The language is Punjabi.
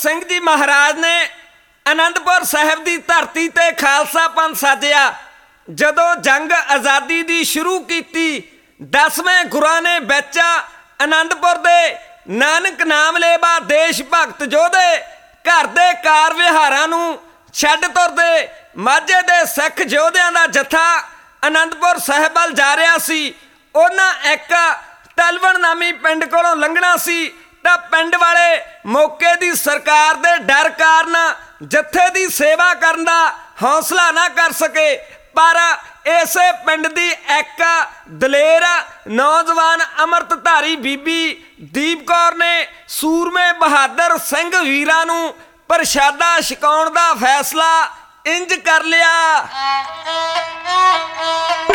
ਸਿੰਘ ਜੀ ਮਹਾਰਾਜ ਨੇ ਅਨੰਦਪੁਰ ਸਾਹਿਬ ਦੀ ਧਰਤੀ ਤੇ ਖਾਲਸਾ ਪੰਥ ਸਾਜਿਆ। ਜਦੋਂ ਜੰਗ ਆਜ਼ਾਦੀ ਦੀ ਸ਼ੁਰੂ ਕੀਤੀ 10ਵੇਂ ਗੁਰਾਂ ਨੇ ਵਿੱਚ ਅਨੰਦਪੁਰ ਦੇ ਨਾਨਕ ਨਾਮ ਲੇਵਾ ਦੇਸ਼ ਭਗਤ ਯੋਧੇ ਘਰ ਦੇ ਕਾਰ ਵਿਹਾਰਾਂ ਨੂੰ ਛੱਡ ਤੁਰਦੇ ਮਾਝੇ ਦੇ ਸਿੱਖ ਯੋਧਿਆਂ ਦਾ ਜੱਥਾ ਅਨੰਦਪੁਰ ਸਾਹਿਬ ਵੱਲ ਜਾ ਰਿਹਾ ਸੀ। ਉਹਨਾਂ ਇੱਕ ਤਲਵਣ ਨਾਮੀ ਪਿੰਡ ਕੋਲੋਂ ਲੰਘਣਾ ਸੀ ਤਾਂ ਪਿੰਡ ਵਾਲੇ ਮੌਕੇ ਦੀ ਸਰਕਾਰ ਦੇ ਡਰ ਕਾਰਨ ਜੱਥੇ ਦੀ ਸੇਵਾ ਕਰਨ ਦਾ ਹੌਸਲਾ ਨਾ ਕਰ ਸਕੇ। ਪਰ ਇਸੇ ਪਿੰਡ ਦੀ ਇੱਕ ਦਲੇਰ ਨੌਜਵਾਨ ਅੰਮ੍ਰਿਤਧਾਰੀ ਬੀਬੀ ਦੀਪ ਕੌਰ ਨੇ ਸੂਰਮੇ ਬਹਾਦਰ ਸਿੰਘ ਵੀਰਾਂ ਨੂੰ ਪ੍ਰਸ਼ਾਦਾ ਛਕਾਉਣ ਦਾ ਫੈਸਲਾ ਇੰਜ ਕਰ ਲਿਆ।